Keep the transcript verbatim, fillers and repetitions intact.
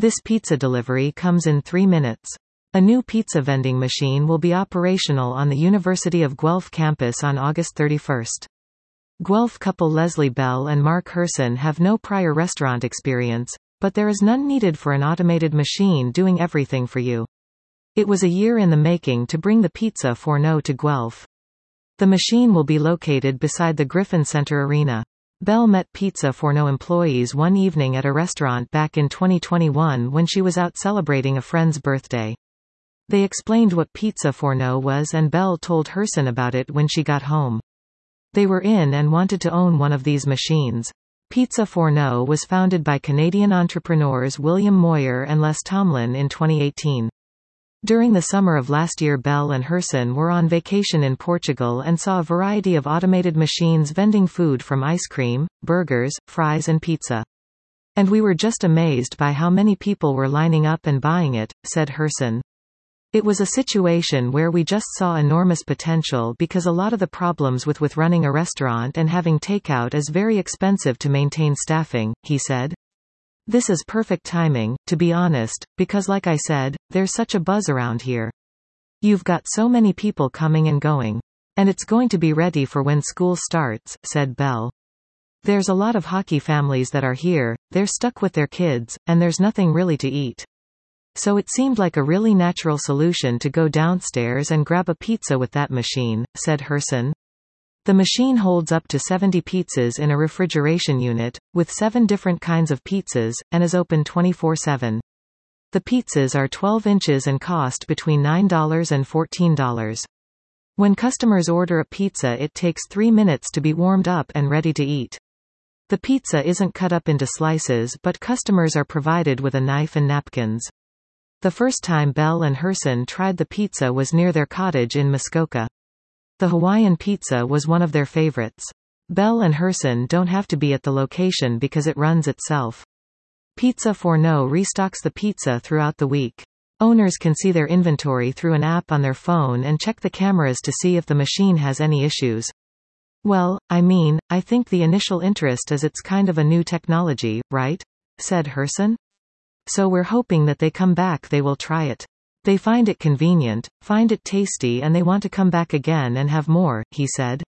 This pizza delivery comes in three minutes. A new pizza vending machine will be operational on the University of Guelph campus on August thirty-first. Guelph couple Leslie Bell and Mark Herson have no prior restaurant experience, but there is none needed for an automated machine doing everything for you. It was a year in the making to bring the Pizza Forno to Guelph. The machine will be located beside the Griffin Center Arena. Bell met Pizza Forno employees one evening at a restaurant back in twenty twenty-one when she was out celebrating a friend's birthday. They explained what Pizza Forno was and Bell told Herson about it when she got home. They were in and wanted to own one of these machines. Pizza Forno was founded by Canadian entrepreneurs William Moyer and Les Tomlin in twenty eighteen. During the summer of last year, Bell and Herson were on vacation in Portugal and saw a variety of automated machines vending food from ice cream, burgers, fries and pizza. And we were just amazed by how many people were lining up and buying it, said Herson. It was a situation where we just saw enormous potential because a lot of the problems with with running a restaurant and having takeout is very expensive to maintain staffing, he said. This is perfect timing, to be honest, because like I said, there's such a buzz around here. You've got so many people coming and going. And it's going to be ready for when school starts, said Bell. There's a lot of hockey families that are here, they're stuck with their kids, and there's nothing really to eat. So it seemed like a really natural solution to go downstairs and grab a pizza with that machine, said Herson. The machine holds up to seventy pizzas in a refrigeration unit, with seven different kinds of pizzas, and is open twenty-four seven. The pizzas are twelve inches and cost between nine dollars and fourteen dollars. When customers order a pizza, it takes three minutes to be warmed up and ready to eat. The pizza isn't cut up into slices, but customers are provided with a knife and napkins. The first time Bell and Herson tried the pizza was near their cottage in Muskoka. The Hawaiian pizza was one of their favorites. Bell and Herson don't have to be at the location because it runs itself. Pizza Forno restocks the pizza throughout the week. Owners can see their inventory through an app on their phone and check the cameras to see if the machine has any issues. Well, I mean, I think the initial interest is it's kind of a new technology, right? Said Herson. So we're hoping that they come back, they will try it. They find it convenient, find it tasty, and they want to come back again and have more, he said.